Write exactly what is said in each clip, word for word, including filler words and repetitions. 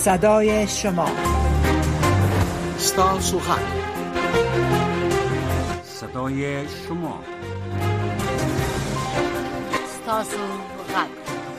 صدای شما ستاسو حق صدای شما ستاسو حق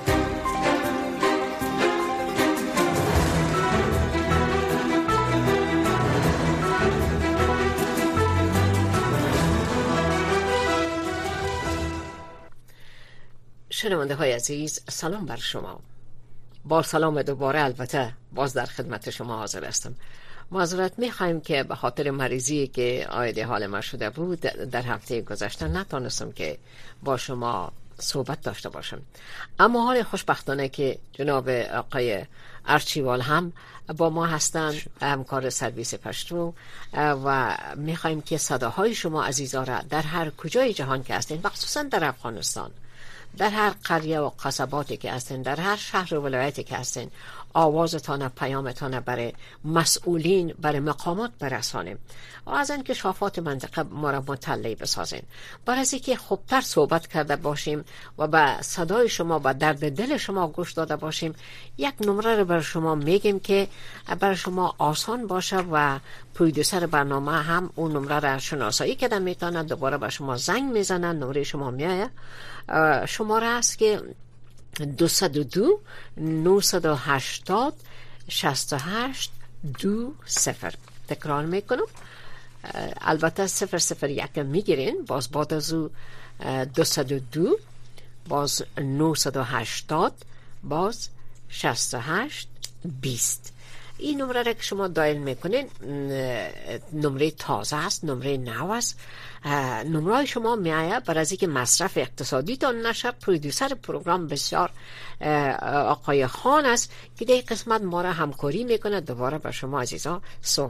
شنونده های عزیز، سلام بر شما. با سلام دوباره البته باز در خدمت شما حاضر هستم. معذرت میخوایم که به خاطر مریضی که عاید حال ما شده بود در هفته گذشته نتونستم که با شما صحبت داشته باشم، اما حال خوشبختانه که جناب آقای ارچیوال هم با ما هستند، همکار سرویس پشتو، و میخوایم که صداهای شما عزیزا را در هر کجای جهان که هستین، مخصوصا در افغانستان، در هر قریه و قصباتی که هستین، در هر شهر و ولایتی که هستین، آوازتان، پیامتان برای مسئولین، برای مقامات برسانیم و از این کشافات منطقه ما را مطلع بسازین، برای از اینکه خوبتر صحبت کرده باشیم و به صدای شما و درد دل شما گوش داده باشیم. یک نمره رو بر شما میگیم که برای شما آسان باشه و پرودوسر برنامه هم اون نمره را شناسایی کرده میتونه دوباره به شما زنگ میزنن. نمره شما میایه شماره است که دویست و دو نهصد و هشتاد شصت و هشت دو صفر. تکرار میکنم، البته صفر صفر یک میگیرین، باز بعد از او دویست و دو باز نهصد و هشتاد باز شصت و هشت بیست. این نمره را که شما دایل میکنین نمره تازه است، نمره نو است. نمره شما میایه برای از اینکه مصرف اقتصادی تان نشه. پرودوسر پروگرام بسیار آقای خان است که در قسمت ما را همکاری میکنه، دوباره به شما عزیزا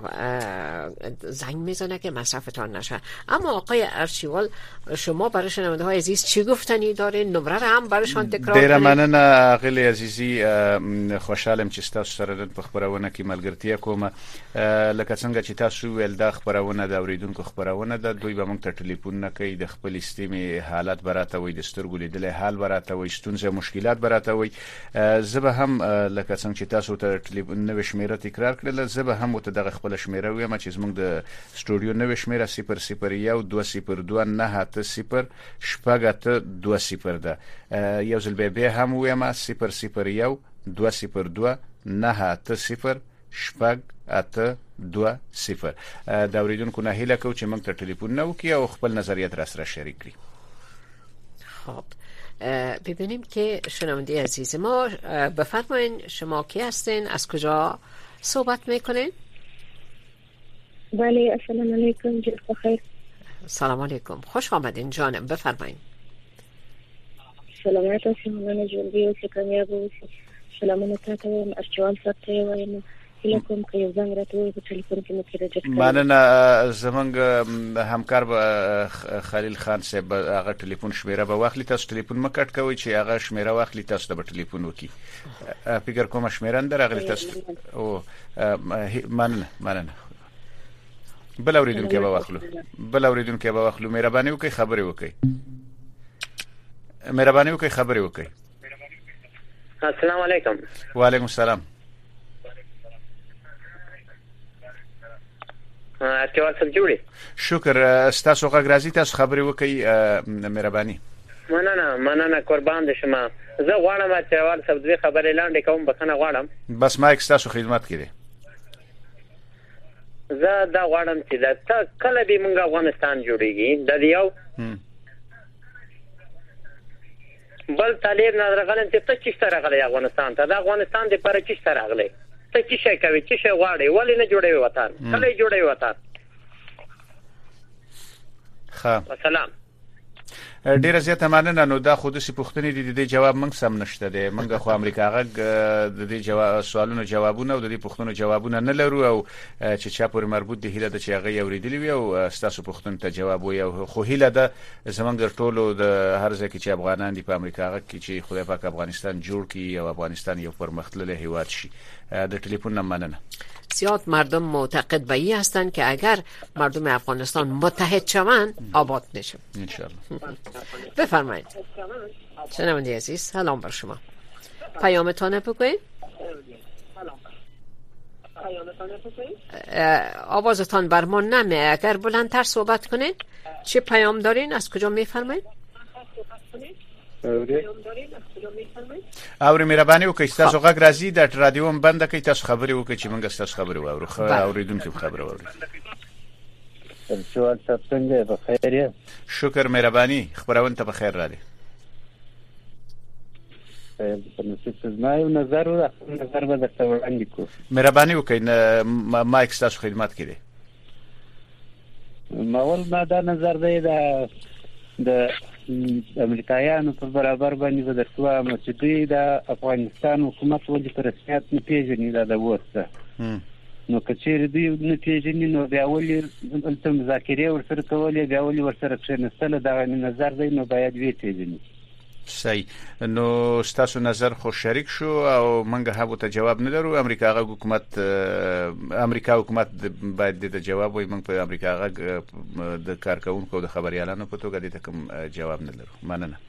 زنگ میزنه که مصرفتان نشه. اما آقای ارچیوال، شما برای شنونده های عزیز چی گفتنی دارین؟ نمره را هم برایشان تکرار کنید. ډیره مننه اغلی عزیزی، خوشحالم چې تاسو سره په خبرونه کې ملګرتیا کوم. لکه څنګه چې تاسو ویل دا خبرونه د اوریدونکو خبرونه ده، دوی به موږ ته ټلیفون نه کوي، د خپل استیمي حالت براته وي، د سترګو لیدلې حال براته وي، ستونزې مشکلات براته وي. زه به هم لکه څنګه چې تاسو ته ټلیفون نوې شمیره تکرار کړل، زه به هم ته دغه خپل شمیره ویم چې زموږ د سټوډیو نوې شمیره صفر صفر یک دوه صفر دوه نه اته صفر شپږ اته دوه صفر ده. یو ځل به هم ویم صفر صفر یک دوه صفر دوه نه اته صفر شپږ اته دوه صفر. دا اوریدونکو نه هیله کوم چې موږ ته ټلیفون نه وکړي او خپل نظریات را سره شریک کړي. خب ببینیم که شنونده عزیز ما، بفرمایید شما کی هستین، از کجا صحبت میکنین؟ بله، السلام علیکم، جلد بخیر. سلام علیکم، خوش آمدین جانم، بفرمایید. سلامت هستیم، من جلدی و سکامیاب و سلامونه تاته و ارچوال ساته و هیله کوم که یو زنګ راته په ټلیفون کې مو کې رجسټر. مننه. زمونږ همکار خلیل خان صاحب هغه ټلیفون شمیره به واخلي، تاسو ټلیفون مکټ کوئ چې هغه شمیره واخلي، تاسو د ټلیفون وکي. فکر کوم شمیره اندر هغه تاسو او مننه مننه. بل اوریدونکو به واخلو بل اوریدونکو به واخلو مهرباني وکي، خبري وکي، مهرباني وکي، خبري وکي. السلام علیکم. وعلیکم السلام. ارچوال صاحب جوړي. شکر، تاسو غږ راځي، تاسو خبري وکي، مهرباني. مننه مننه، قربان دې شم. زه غواړم ارچوال صاحب دوی خبرې لاندې کوم، بخنه غواړم. بس مایک تاسو خدمت کړي. زه دا غواړم چې دا کله به موږ افغانستان جوړیږي، د یو بل طالب نظر غلن چې ته چې سره غلې افغانستان ته، د افغانستان د پر چې سره غلې ته چې شي کوي، چې شي غواړي، ولې نه جوړوي وطن، کله جوړوي وطن. ښه، سلام. ډیره زیاته مننه. نو دا خو د سی پوښتنې دي، د جواب موږ سم نشته دی. موږ خو امریکا غږ د دې جواب سوالونو جوابونه او د دې پوښتنو جوابونه نه لرو، او چې چا پورې مربوط دي هیله د چې هغه اوریدلی وي او تاسو پوښتنه ته جواب وي. او خو هیله ده زمونږ ټولو د هر ځای کې چې افغانان دي په امریکا غږ کې چې خدای پاک افغانستان جوړ کړي او افغانستان یو پرمختللی هیواد شي. د ټلیفون نه مننه. زیاد مردم معتقد به این هستند که اگر مردم افغانستان متحد شوند آباد میشه ان شاء الله. بفرمایید. شنونده عزیز، سلام بر شما. پیامتان بگوین. آوازتان بر ما نمیه، اگر بلندتر صحبت کنید. چه پیام دارین؟ از کجا میفرمایید؟ اوري مهرباني وکړئ تاسو غږ راځي د رادیو هم بند کړئ، تاسو خبرې وکړئ چې موږ تاسو خبرې واورو. خو اوریدونکو خبرې واورو. سوال څنګه په خیر یې؟ شکر مهرباني، خبرونه ته په خیر راځي. په نسبت ما یو نظر و نظر به درته وړاندې کوم. مهرباني وکړئ مایک تاسو خدمت کړئ. ماول ما دا نظر دی د د امریکایانو په برابر باندې به درته وایم چې دوی د افغانستان حکومت ولې په رسمیت نه پیژني دا د وسته. نو که چیرې دوی نه پیژني نو بیا ولې دلته مذاکرې ورسره کولې، بیا ولې ورسره کښېنستله، دغه نظر دی نو باید ویې پیژني. صحیح. نو ستاسو نظر خو شریک شو او منګه هغه ته جواب نه لرو. امریکا غو حکومت امریکا حکومت باید د جواب وي. موږ په امریکا غو د کارکونکو د خبريالانو په توګه د کوم جواب نه لرو. مننه.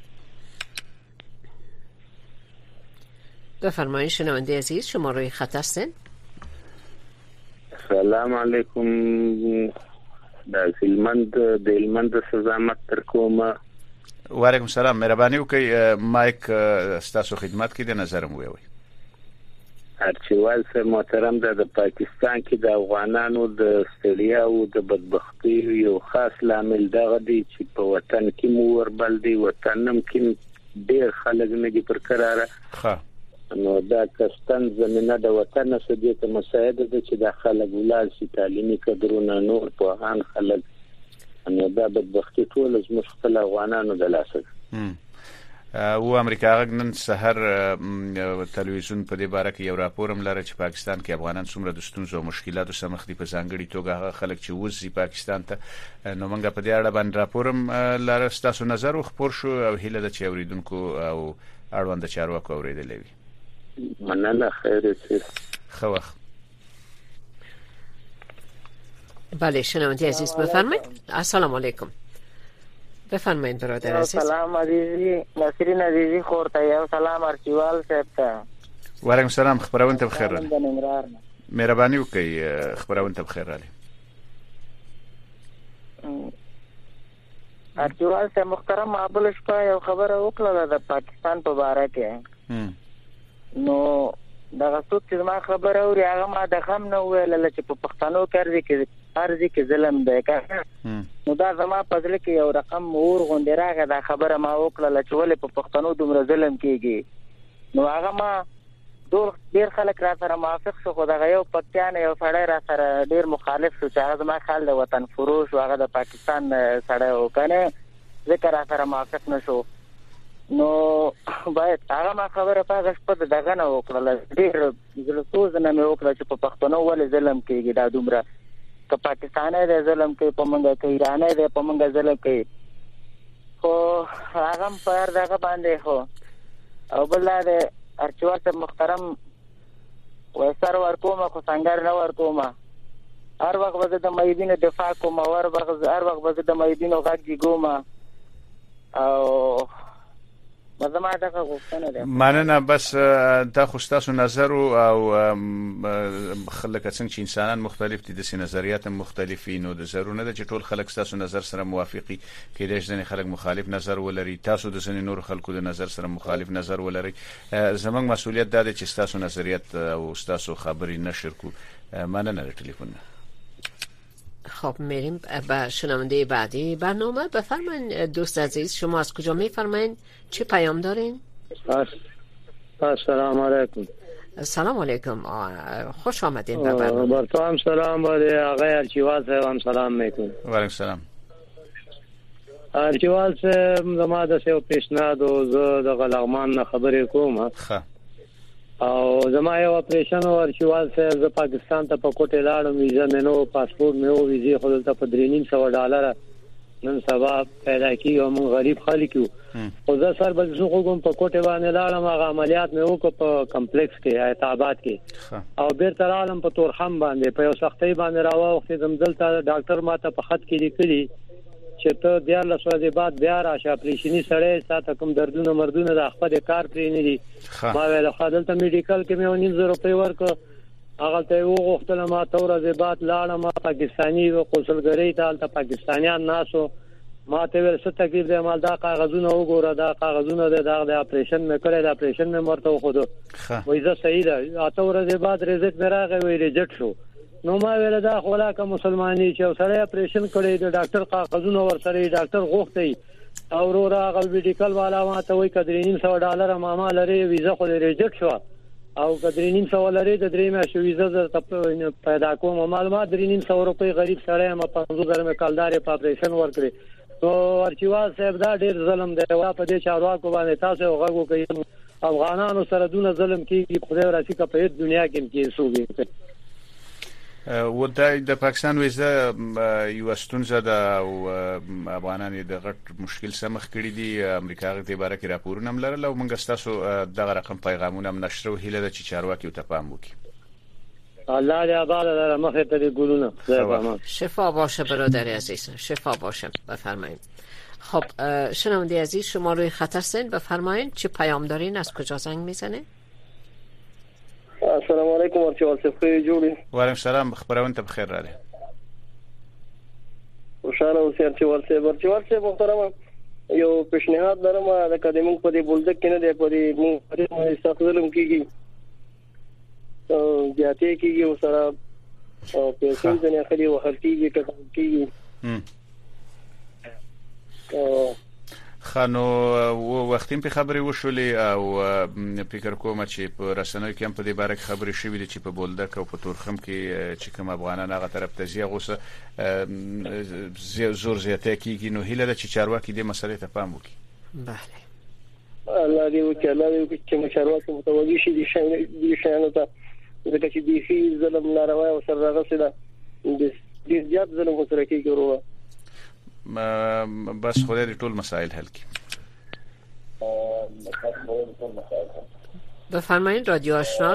بفرمایید شنونده عزیز، شما روی خط هستین. سلام علیکم. د فیلمند د علمند سزامت تر کومه. وعلیکم السلام. مهرباني وکړئ مایک ستاسو خدمت کې د نظرم ویوي. ارچوال سره محترم د پاکستان کې د افغانانو د ستړیا او د بدبختی یو خاص لامل دغه دی چې په وطن کې مو وربل دی، وطنم کې ډېر خلک نه دي پر قراره. ښه. نو دا کستان زمينه د وطن سره د مساعده ده چې د خلک ولال شي، تعلیمي کډرونه نور په هان خلک نو دا بدبختی ټول زموږ خپل افغانانو د لاسه. او امریکا غږ نن سحر تلویزیون په دې باره کې یو راپور هم لري چې پاکستان کې افغانان څومره د ستونزو او مشکلاتو سره مخ دي، په ځانګړي توګه هغه خلک چې وځي پاکستان ته. نو موږ په دې اړه باندې راپور هم لري. ستاسو نظر خبر شو او هیله ده چې اوریدونکو او اړوند چارواکو اوریدلې وي. مننه. خیر شه. خو وخت. بله شنونده عزیز بفرمایید. السلام علیکم. بفرمایید برادر عزیز. سلام عزیزی، نصرین عزیزی خورته یو سلام ارچیوال صاحب ته. وعلیکم السلام. خبرونه ته بخیر راغلی. مهرباني وکړئ خبرونه ته بخیر راغلی. ارچیوال صاحب محترم ابل شپه یو خبره وکړه د پاکستان په باره کې. نو دا څوک چې ما خبره اوري هغه ما د غم نه ویل چې په پښتنو کې کې ارزي کې ظلم دی که نو دا زما په ځل کې یو رقم اور غونډه راغی. دا خبره ما وکړه چې ولې په پښتنو دومره ظلم کیږي. نو هغه ما ډیر ډیر خلک را سره موافق شو، خو دا یو پښتون یو سړی را سره ډیر مخالف شو چې هغه زما خیال د وطن فروش او هغه د پاکستان سړی وکنه ذکر را سره موافق نشو. نو باید هغه ما خبره پاغه شپه دغه نه وکړه. ډیر زلسوز نه مې وکړه چې په پښتنو ولې ظلم کیږي دا دومره. که پاکستاني د ظلم کوي په منګه کې، ایرانی د په منګه ظلم کوي، خو هغه پر دغه باندې خو او بل د ارچوال ته محترم وسر ورکومه خو څنګه نه ورکومه. هر وخت به د مېدینو دفاع کوم، هر وخت هر وخت به د مېدینو غږی ګوم او مزما دغه غوښتنه ده. مننه. بس دا خو ستاسو نظر او خلک څنګه چې انسانان مختلف دي، د سي نظریات مختلفین او د ضرورت نه چې ټول خلک ستاسو نظر سره موافقي، کې د ځینې خلک مخالف نظر ولري، تاسو د ځینې نور خلکو د نظر سره مخالف نظر ولري. زموږ مسؤلیت ده چې ستاسو نظریات او ستاسو خبرې نشر کو. مننه د ټلیفون. خب میریم به شنونده بعدی برنامه. بفرمایید دوست عزیز، شما از کجا میفرمایید؟ چه پیام دارین؟ السلام علیکم. سلام علیکم. خوش آمدین به برنامه. بر تو هم سلام بده آقای ارچیوال صاحب هم سلام میکنم. و علیکم سلام. ارچیوال صاحب زما د سیو پیشنهاد او زه د غلغمان خبرې کوم. ښه. او زما یو اپریشن او ارچیوال صاحب ز پاکستان ته په کوټه لاړم، ویزا مې نو، پاسپورت مې او ویزه خو دلته په درې نیم سو ډالر نن سبا پیدا کی او موږ غریب خلک یو. او زه سر به زه کوم په کوټه باندې لاړم، هغه عملیات مې وکړ په کمپلیکس کې ایتاباد کې، او بیرته رالم په تورخم باندې په یو سختۍ باندې راوخته زمدلته ډاکټر ماته په خط کې لیکلي چې ته د الله سره بعد بیا راشه اپریشنی سره ساته کوم دردونه مردونه د خپل کار پرې نه دي. ما ویل خدای ته میډیکل کې مې ونیم زره روپۍ ورکړ هغه ته وغوښتل ما تورې بعد لاړم پاکستاني قونسلګری ته البته پاکستانیان ناسو ما ته ور څه تکلیف دی مال دا کاغذونه وګوره دا کاغذونه د د اپریشن مې کړی د اپریشن مې مرته خو وای زه صحیح ده اته ورځې بعد ریزلټ مې راغی وی ریجکټ شو نو ما ویل دا خلا کا مسلمانۍ چې سره اپریشن کړی د ډاکټر کاغذونه ور سره ډاکټر غوښتي او ورا غل میډیکل والا ما ته وای کدرینیم سو ډالر ماما لري ویزه خو ریجکټ شو او کدرینیم سو لري د درې میاشتې ویزه پیدا کوم معلومات درینیم سو روپۍ غریب سره ما پنځه زره مې کالدار په اپریشن ورکړي نو ارچیوال صاحب دا ډیر ظلم دی وا په دې چارواکو باندې تاسو غوږو کوي افغانانو سره دونه ظلم کیږي خدای راسي کا په دنیا کې کیسوږي و د پاکستان ویزه یو ستونزه ده او افغانان د غټ مشکل سمخ کړی دي امریکا غته باره کې راپورونه ملرل او موږ تاسو دغه رقم پیغامونه نشر وهله د چارواکي ته پام وکړي الله دې آباد داره مخه ته ګلونه شفا باشه برادر عزیز شفا باشه بفرمایید خب شنونده عزیز شما روی خط هستین بفرمایید چه پیام دارین از کجا زنگ میزنه السلام علیکم ورچوال صاحب خیر جوړی وعلیکم السلام خبرونه ته بخیر راغلی خوشاله اوسئ ورچوال صاحب ورچوال صاحب محترم یو پیشنهاد لرم د قدمون په دې بولدک کې نه دی په دې مو په سخت ظلم کیږي او جاته کیږي او سره او پیسې ځنه خالي وختيږي کېږي او خانو وختیم په خبري وشولې او فکر کوم چې په رسنوي کې هم په دې باره کې خبري شوې دي چې په بولدک او په تورخم کې چې کوم افغانان هغه طرف ته ځي غوسه زور زیاته کیږي نو هیله ده چې چارواکي دې مسلې ته پام وکړي بله الله دې وکړي الله دې وکړي چې چارواکي متوجي شي دي شانو ته ځکه چې دې هی ظلم ناروا او سره راغسله دې زیات ظلم سره کیږي ورو بس خدای دې ټول مسائل حل کړي بفرمایید رادیو آشنا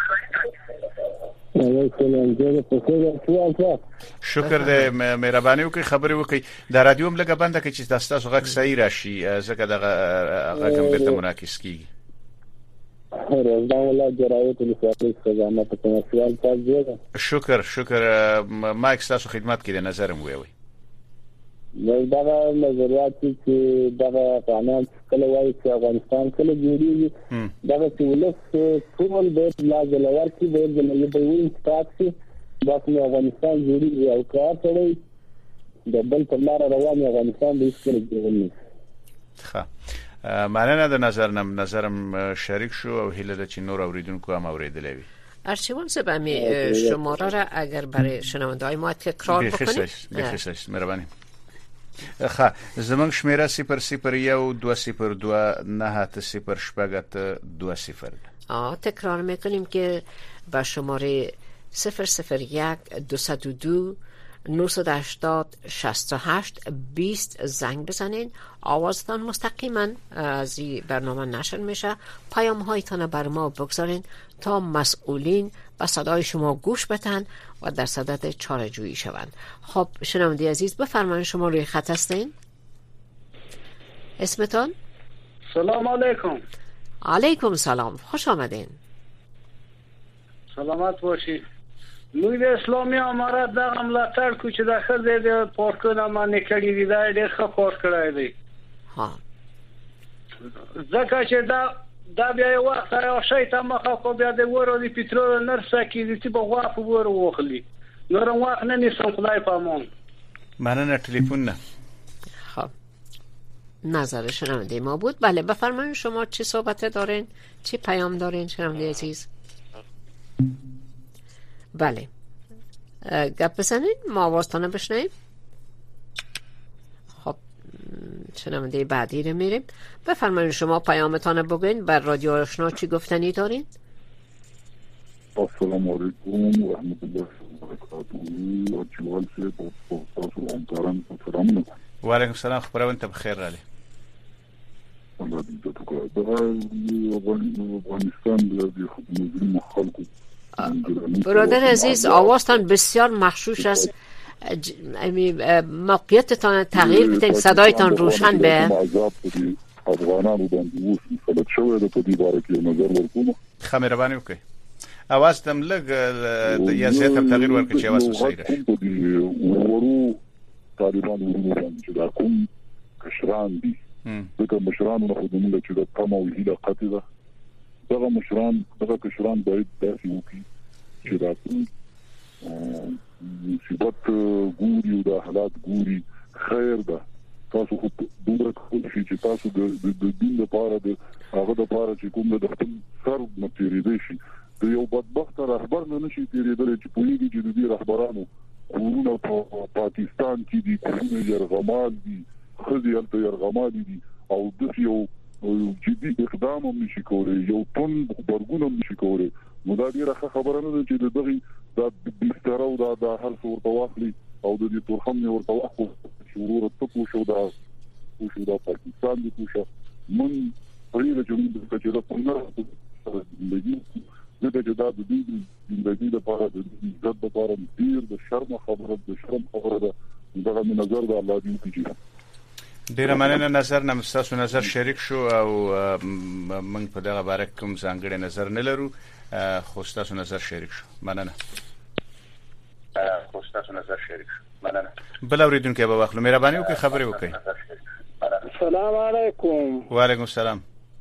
شکر دې مهرباني وکړئ خبرې وکړئ د رادیو هم لګه بنده کړئ چې تاسو غږ صحیح راشي ځکه دغه غږ هم بیرته منعکس کیږي شکر شکر مایک تاسو خدمت کې د نظرم ویوي دا نظریات چې دا قانون کله وایي چې افغانستان کله جوړیږي دا چې ولس ټول به لازم ورکړي به د نړۍ تاسو دا چې افغانستان جوړیږي او کار کوي د بل په لار روان افغانستان به څنګه جوړیږي ښه معنی د نظر نم نظرم شریک شو او هیله چې نور اوریدونکو هم اوریدلې وي ارشیوان سبمی شماره را اگر برای شنونده‌های ما تکرار بکنید بخیرش مهربانی خا زمنګ شمیره صفر صفر یو دو صفر دو نه صفر شپږ دو صفر آه تکرار میکنیم که با شماره صفر صفر یک دو صفر دو نهصد و هشتاد شصت و هشت بیست زنگ بزنین آوازتان مستقیما از این برنامه نشر میشه پیام هایتان بر ما بگذارین تا مسئولین و صدای شما گوش بدن و در صدد چاره جویی شوند. خب شنونده عزیز بفرمایید شما روی خط هستین اسمتان؟ سلام علیکم. علیکم سلام خوش آمدین. سلامت باشید. نوی اسلامی امارت دغه ملاتړ کو چې د خزې د پورکونه باندې کړی دی دا ډېر ښه کار کړی دی ها ځکه چې دا دا بیا یو وخت یو شی ته مخه کو بیا د ورو دی پټرول نرسه کې چې په غواف ور وخلی نور وخت نه نیسم خدای پامون مننه تلفن نه خب نظر شنونده ما بود. بله بفرمایید شما چه صحبت دارین چه پیام دارین شنونده عزیز؟ بله گپ بزنید ما آوازتانه بشنویم. خب شنونده بعدی رو میریم. بفرمایید شما پیامتانه بگوین بر رادیو آشنا چی گفتنی دارین؟ السلام علیکم و رحمت الله و برکاته. و علیکم السلام خبرونه ته بخیر رالی. الله دې ته کوي دا افغانستان د خدمت خلکو برادر عزیز آوازتان بسیار مخشوش است موقعیتتان تغییر بدین صدایتان روشن به افغانانو باندې وښه فلت شوی د دې باره کې نظر ورکوم خمیربانی وکي اواز تم لګ د یا زیات تغییر ورکړي چې اواز صحیح راشي ورو طالبان ورو باندې دا کوم کشران دي دغه مشران نو خو دموږ چې د قام او هیله قاطبه دغه مشران دغه کشران باید داسې وکړي چې دا مصیبت ګوري او د حالات ګوري خیر ده تاسو خو دومره کولی شي چې تاسو د دین لپاره د هغه لپاره چې کوم د خپل سر متریدي شي د یو بدبخت رهبر نه نشي تیریدل چې پوهیږي چې د دې رهبرانو کورونه په پاکستان کې دي کورونه یرغمال دي خځې هلته یرغمال دي او د یو جدي اقدام هم نشي کولای یو تن برګونه هم نشي کولای نو دا ډیره خبره نه ده چې دغه د بستر او د هر څه ورته واخلي او د دې تورخم نه ورته واخلي شروع ته شو دا او شو دا پاکستان دي کوشه من پرې د جمهور د کچره په نړۍ لګي دغه جدا د دې د دې لپاره د عزت لپاره ډیر د شرم خبره د شرم خبره ده دغه نظر د الله دې کیږي ډیر مننه نظر نم تاسو نظر شریک شو او موږ په دغه باره کوم ځانګړی نظر نه لرو خو تاسو نظر شریک شو مننه خو تاسو نظر شریک شو مننه بل اوریدونکو به واخلو مهرباني وکړئ خبرې وکړئ السلام علیکم وعلیکم السلام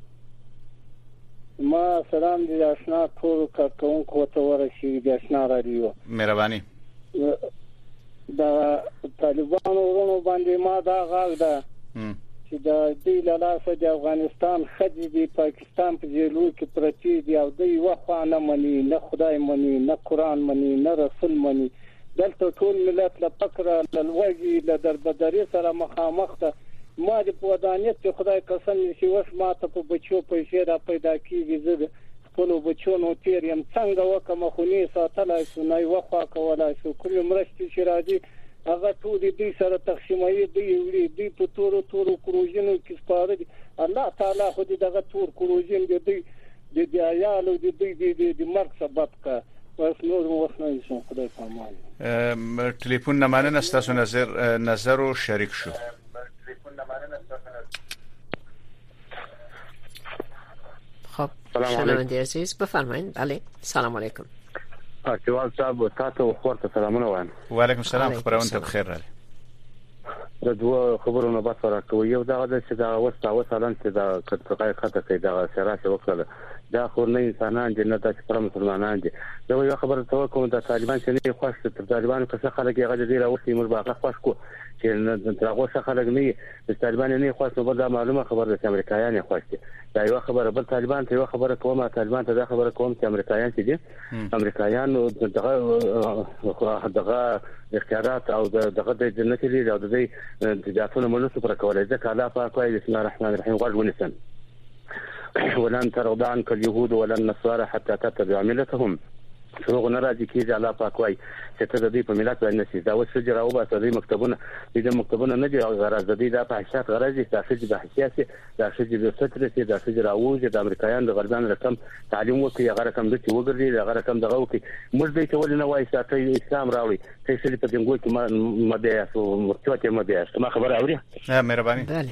ما سلام دې آشنا ټول کارکونکو ته ورسېږي د آشنا رادیو مهرباني دا طالبانو ورونو باندې ما دا غاغ ده چې دا دې له لاسه د افغانستان خځې د پاکستان په جیلو کې پرتی دي او دوی وخوا نه مني نه خدای مني نه قرآن مني نه رسول مني دلته ټول ملت له فقر له لوږې له دربدرۍ سره مخامخ ده ما د پودانیت چې خدای قسم نشي وس ما ته په بچو پیسې را پیدا کیږي زه خپل بچو نو تیر يم څنګه وکم خو نه ساتلای شو نه وخوا کولای شو کوم مرستې چې راځي هغه ټول دې سره تقسیموي دی وړي دی په تورو تورو کروژنو کې سپاره دي الله تعالی خو دې دغه تور کروژن دې دې دې آیالو دې دې دې مرګ سبب کا بس نور وسنه شو خدای پامان ټلیفون نه مننه تاسو نظر نظر او شریک شو خب شنونده عزیز بفرمایید. بله سلام علیکم. اچوال صاحب تاسو خورته سلامونه وایم. و علیکم السلام خبرونه ته بخیر راغلی. دغه خبرونه به تاسو راکوي یو دغه چې دا وستا وسالان چې دا کټقای خطه کې دا سراشه وکړه دا خو نه انسانان جنت ته پر مسلمانان دي. دا یو خبره ته کوم د طالبان چې نه خوښ تر طالبان څخه خلک یې غږ دی راوستي مر باغه خوښ کو چې تر هغه څخه خلک نه د طالبان نه خوښ نو دا معلومه خبره ده امریکایان خوښ دي. دا یو خبره بل طالبان ته یو خبره کومه طالبان ته دا خبره کوم چې امریکایان چې دي امریکایان دغه دغه اختیارات او دغه د جنت لري او د تجارتونه مونږ پر کولای ځکه الله پاک وايي بسم الله الرحمن الرحیم غوږ ونیسن ولن ترضى عنك اليهود ولا النصارى حتى تتبع ملتهم څنګه ناراضي کیږي الله پاک وايي چې ته د دې په ملت باندې نشي دا وسه جراو به د مکتبونه د مکتبونه نه دي غرض د دې د فحشات غرض دي تاسو د حساسي د شجر د سترسي د شجر اوج د امریکایان د غربان رقم تعلیم وکي هغه رقم د چې وګرځي هغه رقم دغه وکي موږ دې ته ولنه وایي چې اسلام راوړي ته چې په دې کې ما مده او مرتبه مده ما خبره اوري ها مهرباني بله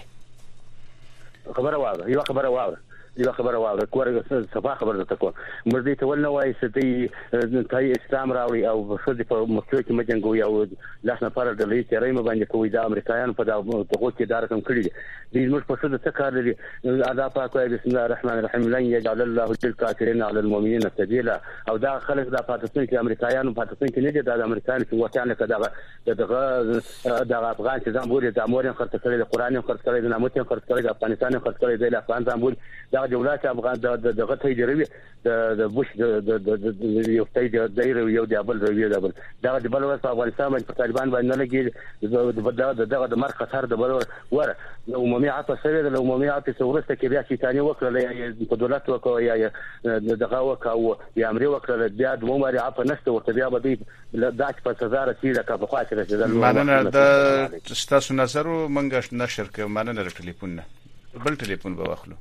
خبره واوره یو خبره واوره یو خبره واوره کومه صفه خبره ده کوم مرضی ته ولنه وایي چې ته اسلام راوړي او څه په مرتبه کې مجنګوي او لاس نه پر د لې چرای م باندې کوي د امریکایان په دغه کې دار کوم کړی دي موږ په څه د څه کار لري ادا پاک وايي بسم الله الرحمن الرحیم لن يجعل الله للكافرين على المؤمنين سبيلا او دا خلک د پاکستان کې امریکایانو پاکستان کې نه دي د امریکایانو چې وطن کې دغه دغه د افغان چې زموږ د امور خرڅ کړي د قران خرڅ کړي د ناموس خرڅ کړي د افغانستان خرڅ کړي د افغان زموږ د جولات افغان دغه ته جوړوي د بوش د یو ځای د دایره یو د بل روي د بل دا د بل ورته افغانستان باندې طالبان باندې لګي دغه د مرګ خطر د بل ور عمومي عطا سره د عمومي عطا ورسته کې بیا چې ثاني وکړه په دولت وکړه یا دغه وکړه یا امر وکړه بیا د عمر عطا نشته ورته بیا به داش په سزا رسیدل کا په خاطر رسیدل مننه د تاسو نظر منګش نشر کې مننه ټلیفون نه بل ټلیفون به واخلو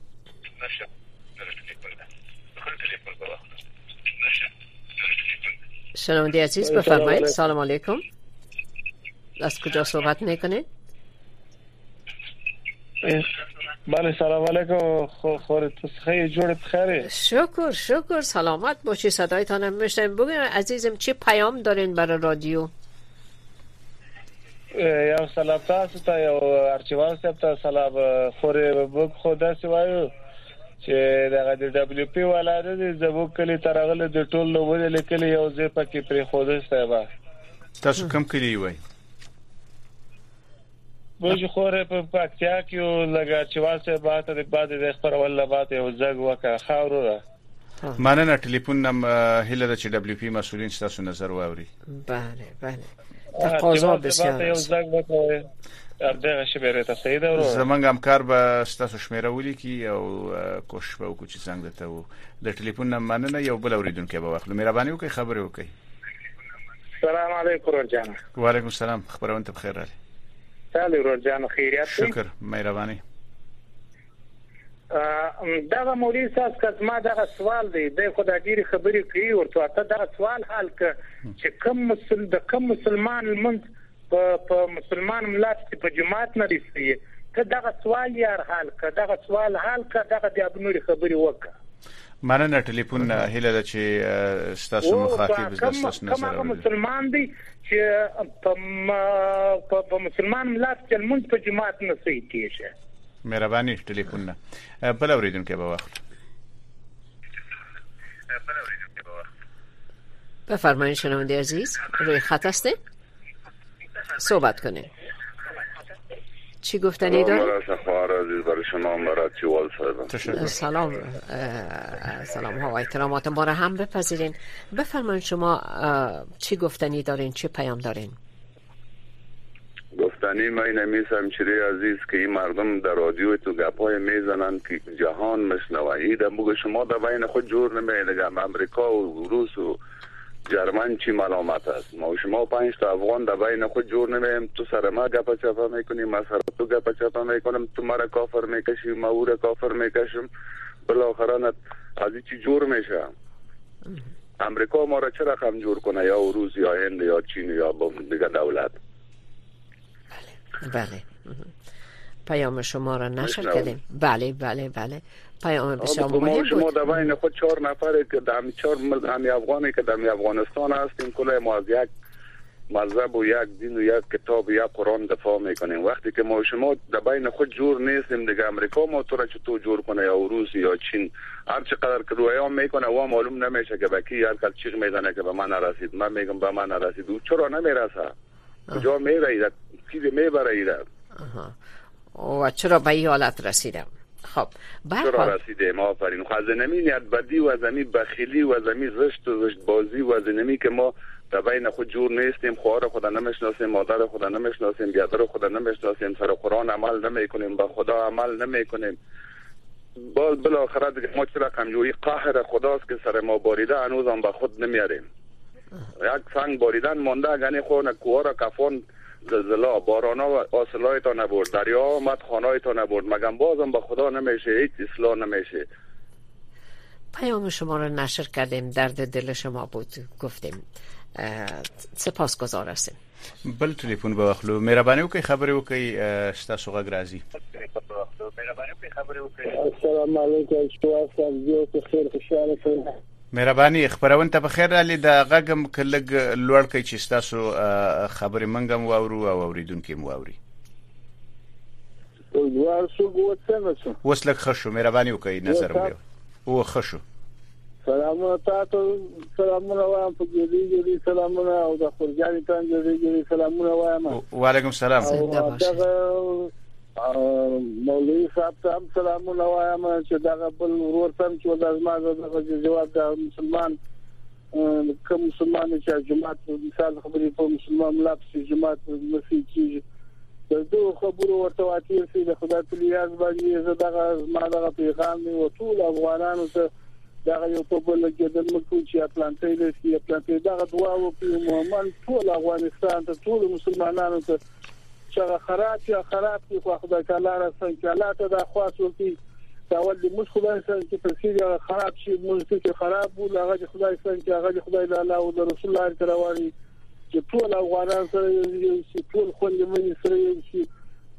شنونده عزیز بفرمایید. سلام علیکم. از کجا صحبت میکنید؟ بله سلام علیکم. خورت خیلی جوړ بخیر. شکر شکر سلامت باشی. صدایتان هم میشنم. بگین عزیزم چه پیام دارین برای رادیو؟ یو سلام تاسو ته یو ارچوال صاحب ته سلام. خورې بوک خدا سی وایو چې دغه د دبليو پی ولاده د زبوک کلی ترغله د ټول نوونه لیکلي یو ځای پکې پرې خوده صاحب. تاسو کوم کلی وای؟ وجه خورې په پکتیا کې لګا ارچوال صاحب باته د بعد د خبرول لبات یو ځګ وکړه خاورو را. مننه. ټلیفون نم هله د دبليو پی مسؤلین تاسو نظر واوري. بله بله. تقاضا بسیار یو ځګ وکړه. ارده شبيره ته سید ورو. زمونږ همکار به تاسو شمیره ولیکي او کوشش وکړو چې څنګه ته وو. د ټلیفون نم مننه. یو بل اوریدونکو به واخلو. مهرباني وکړئ خبرې وکړئ. السلام علیکم ورجان. وعلیکم السلام. خبرونه ته بخیر راغلی. سلام ورجان خیریت. شکر مهرباني. دا مولوی صاحب کزما دا سوال دی د خدای ډیری خبرې کوي ورته ته دا سوال حل ک چې کوم مسل د کوم مسلمان المنت په مسلمان ملت په جماعت نه دی ته دا سوال یې حل ک دا سوال حل ک دا د ابنوري خبرې وکړه. مننه. ټلیفون هله د چې تاسو مخاطب تاسو نه کوم مسلمان دی چې په مسلمان ملت کې المنت په جماعت نه صحیح کیږي. مهرباني. ټلیفون نه بل اوریدونکو به واخلو. بفرمایید شنونده عزیز روی خط هستید صحبت کنید. چی گفتنی دارید؟ برای شما مراد چوال صاحب. سلام سلام ها و احترامات ما را هم بپذیرین. بفرمایید شما چی گفتنی دارین؟ چی پیام دارین؟ گفتنی من نمیسم چری عزیز که این مردم در رادیو تو گپای میزنن که جهان مشنوایی در بگه شما در بین خود جور نمیدگم امریکا و روس و جرمن چی ملامت است. ما و شما پنج تا افغان در بین خود جور نمیم. تو سر ما گپا چپا میکنی ما سر تو گپا چپا میکنم. تو مرا کافر میکشی ما او را کافر میکشم. بالاخره از چی جور میشه. امریکا ما را چه رقم جور کنه یا روس یا هند یا چین یا دیگه دولت. بله. پیام شما را نشر کردیم. بله بله بله. پیام بسیار مهم بود. شما در بین خود چهار نفره که در چهار همی افغانی که در افغانستان هستیم کل ما از یک مذهب و یک دین و یک کتاب و یک قرآن دفاع میکنیم. وقتی که ما شما در بین خود جور نیستیم دیگه امریکا ما تو را چطور جور کنه یا روس یا چین هر چقدر که رویان میکنه و معلوم نمیشه که به کی هر کل چیغ میزنه که به من نرسید. من میگم به من نرسید. او چرا نمیرسه؟ کجا میره؟ چیزی میبره ایره. و چرا به این حالت رسیدم؟ خب چرا رسیده؟ ما آفرین خواهد نمینیت بدی و زمین بخیلی و زمین زشت و زشت بازی و زمین که ما در بین خود جور نیستیم. خواهر خدا نمیشناسیم، مادر خدا نمیشناسیم، بیادر خدا نمیشناسیم، سر قرآن عمل نمیکنیم، به خدا عمل نمیکنیم. باز بالاخره دیگه ما چرا کمجوری قهر خداست که سر ما باریده هنوز هم به خود نمیاریم. یک سنگ باریدن مانده گنی خون کوهار کفان زلزله بارانا و آسلای تا نبرد دریا آمد خانای تا نبرد مگم بازم با خدا نمیشه هیچ اصلاح نمیشه. پیام شما رو نشر کردیم. درد دل شما بود گفتیم. سپاسگزار هستیم. بل تلیفون به واخلو. مهرباني وکړئ خبرې وکړئ. تاسو غږ راځي. السلام علیکم. شو تاسو په خیر خوشاله اوسئ. مهرباني خبرونه ته بخیر علي د غږم کلګ لوړ کوي چې تاسو خبرې منګم واورو او اوریدونکو مو واوري. او شو غوښتنه وسلک خشو. مهرباني وکړئ نظر مو او خشو. سلامونه تاسو سلامونه وایم په دې دې سلامونه او د خورجاني تان دې دې سلامونه وایم. وعلیکم السلام. مولوی صاحب ته هم سلامونه وایم چې دا بل ورور تم چې د ازمازه د جواب د مسلمان کوم مسلمان چې جماعت مثال خبرې په مسلمان لپس جماعت مسیح چې د دوه خبرو ورته واتی چې د خدای په لیاز باندې زه دغه ما دغه پیغام او ټول افغانانو ته دغه یو په بل کې د ملکو چې اتلانتي د سی اتلانتي دغه دعا او په محمد ټول افغانستان ته ټول مسلمانانو ته چې خراب یا خراب کی خو خدای تعالی را څنګه الله ته د خاصو کی دا ولې موږ خدای څنګه چې تفسیر خراب شي موږ چې خراب وو هغه خدای څنګه هغه خدای الله او رسول الله ترواري چې ټول افغانان سره چې ټول خوندې مې سره چې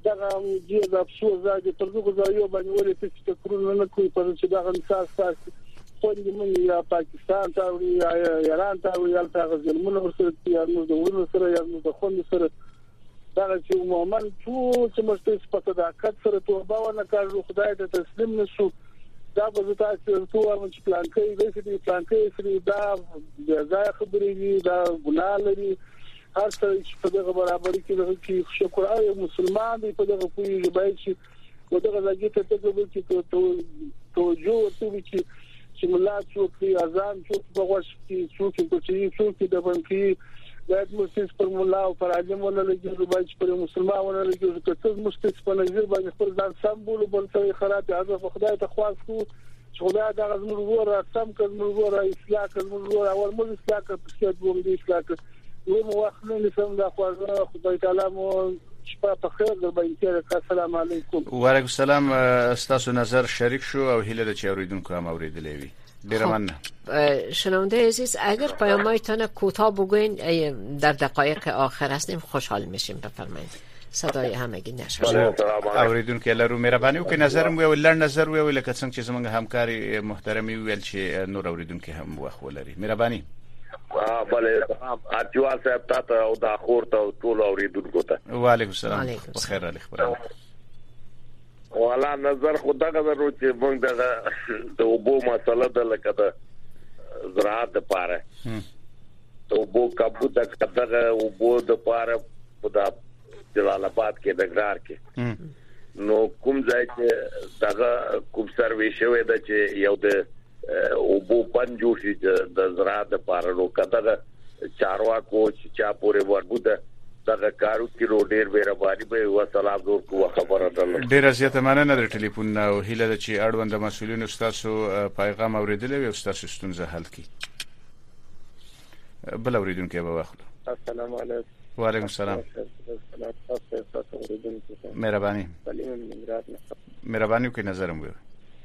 دا ډیر د افسوس ځای تر دغه ځایو باندې ولې چې تکرار نه کوي په چې دا انصاف تاسو خوندې من یا پاکستان ته یا ایران ته یا تاسو ظلمونه ورسره یا نو د ورونو سره یا نو د خوند سره دا چې عموما ټول چې مستې په صداقت سره توبه ونه کړو خدای ته تسلیم نشو دا به تاسو ته وایم چې پلان کوي د دې پلان کوي چې دا د ځای خبرې دي دا ګناه لري هر څه چې په دغه برابرۍ کې کې شکر او مسلمان دی په دغه پوهې باید چې ودغه ځای ته ته چې توجه ورته چې چې ملا څوک اذان څوک په وښ کې څوک چې څوک د بنکي باید مستس پر مولا او پر عالم ولا لګي باید پر مسلمان ولا لګي چې څه مستس په نظر باندې پر ځان سم بوله بل څه خراب حاضر خدای ته خواست کو چې خدای دا غزمر ور سم کړم ور اصلاح کړم ور اول مو اصلاح کړم چې دوم دي اصلاح کړم نو وخت نه سم دا خو خدای تعالی مو شپه په خیر در باندې السلام علیکم وعلیکم السلام استاسو نظر شریک شو او هیله د چوریدونکو هم اوریدلې وي ډیر ممنون شنونده عزیز اگر پیامایتان کوتاه بگوین در دقایق آخر هستیم خوشحال میشیم بفرمایید صدای همگی نشد اوریدونکو لرو مهرباني وکړئ نظر مو ول نظر ویل لکه څنګه چې زمونږ همکاري محترمي ویل چې نور اوریدونکو هم وخت ولري مهرباني اه بله اچوال صاحب تاسو او د اخور ته ټول اوریدونکو ته وعلیکم السلام بخیر علي خبره والا نظر خدا غوړو چې موږ د د وبو مسله د لکه د زراعت لپاره ته وبو کابو د کداغه وبو د لپاره په جلال آباد کې د ګرار کې نو کوم ځای چې دغه کوم سروې شوی د چې یو د وبو پنځوشي د زراعت لپاره نو کداغه چارواکو چې چا پورې وربوده دغه کارو کې رو ډیر مهرباني به و سلام زور کو خبره ده ډیر زیاته مننه د ټلیفون او هیله د چې اړوند مسولین استادو پیغام اوریدل او استادو ستونزه حل کی بل اوریدونکو به واخلو السلام علیکم وعلیکم السلام مهرباني مهرباني کوي نظر مو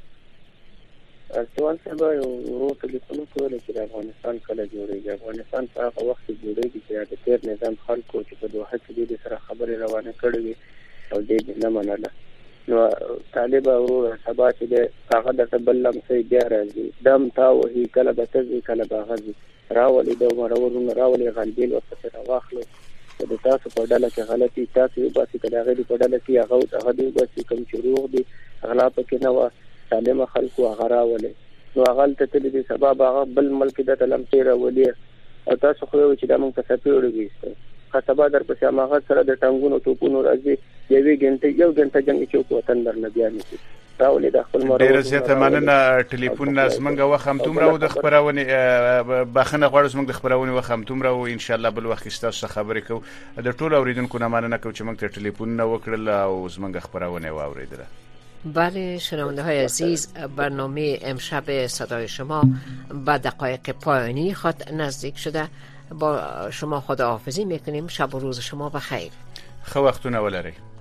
سوال سبا یو ورو ټلیفون کول چې افغانستان کله جوړیږي افغانستان په هغه وخت جوړیږي چې د تیر نظام خلکو چې په دوه کې د سره خبرې روانه کړې او دې نه منله نو طالب ورو سبا چې هغه د تبلم سي بیا راځي دم تا وهي کله به تزي کله به غزي راولي د مرورونو راولي غلبیل او څه واخلو د تاسو په ډله کې غلطي تاسو یو باسي کله غلي په ډله کې هغه هغه دی باسي کوم شروع دي غلا پکې نه و سالم خلکو هغه راولي نو هغه ته تل دي سبب هغه بل ملک د تلم تیر ولي او تاسو خو چې د موږ څخه پیوړږي خاصه در پسې هغه سره د ټنګونو ټوپونو راځي یوې غنټه یو غنټه جنگ چې په وطن در نه بیان شي راولي د خپل مرو ډیر زیاته مننه ټلیفون ناز منګه وخم تومره د خبرونه بخنه غواړم موږ د خبرونه وخم تومره او ان شاء الله بل وخت ستاسو خبرې کو د ټول اوریدونکو نه مننه کوم چې موږ ته ټلیفون نه وکړل او زمونږ خبرونه واوریدل بله شنونده های عزیز برنامه امشب صدای شما به دقایق پایانی خود نزدیک شده با شما خداحافظی میکنیم شب و روز شما بخیر خو وختونه ولري